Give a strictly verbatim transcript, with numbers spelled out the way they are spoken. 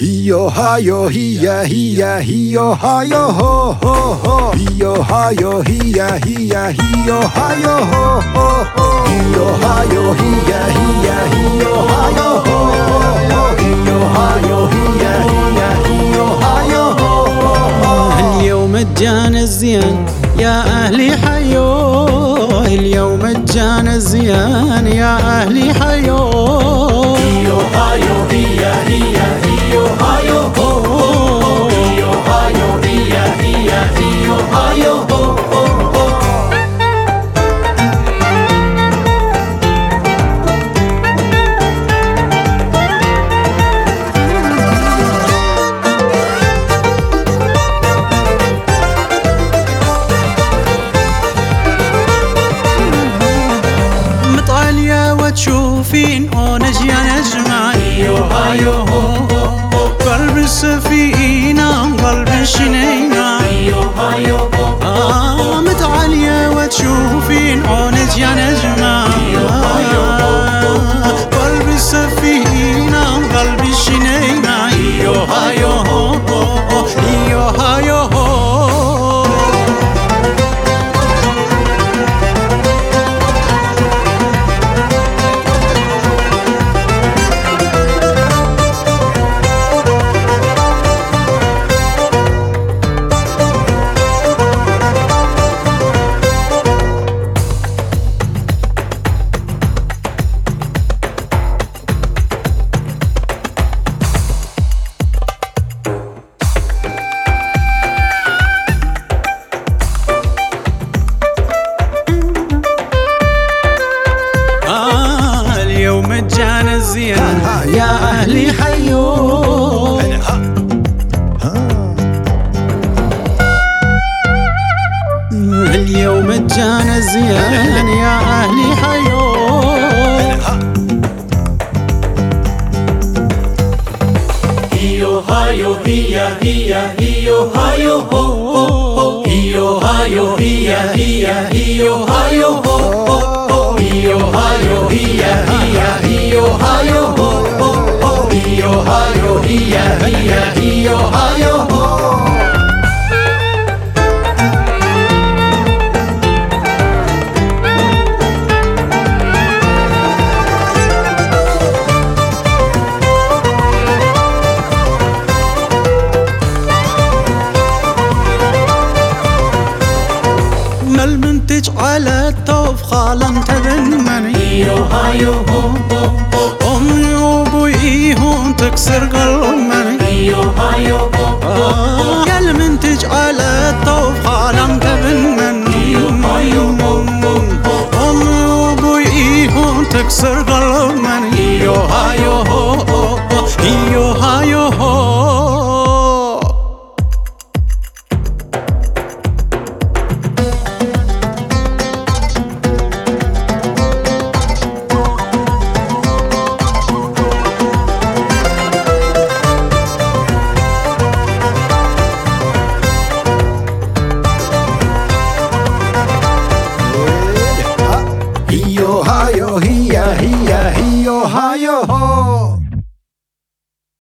Hiyo hayo hiya hiya hiyo hayo ho ho ho hiyo hayo hiya hiya hiyo hayo ho ho ho hiyo hayo hiya hiya hiyo hayo ho ho ho hiyo hayo hiya hiya hiyo hayo ho ho ho. اليوم جانا الزين يا أهلي حيو، اليوم جانا الزين يا أهلي حيو. هيو هايو هيا هيا هيو هايو هو هو هيو هايو هيا هيا هيو هايو هو هو. تشوفين ونج يا نجمة هيو هايو هو هو قلب السفينة قلب الشنينة هيو هايو هو آه متعالية وتشوفين ونج يا نجمة هيو هايو هو قلب السفينة قلب الشنينة هيو هايو هو هيو هايو هو. جانا الزين يا أهلي حيو، اليوم جانا الزين يا أهلي حيو. هيو هايو هيا هيا هيو هايو هو هو هيو هايو هيا هيا هيو هايو هو هو هيو هايو هيا هيا هيو هايو هو هو هيو هايو هيا هيا هيو هايو هو. المنتج على الطوف خالن تبنمني هيو هايو هو هو أمي وأبويهم تكسر قلبي هيو هايو هو يا المنتج على الطوف خالن تبنمني هيو هايو هو أمي وأبويهم تكسر قلبي هيو هايو هو هيو هايو هو.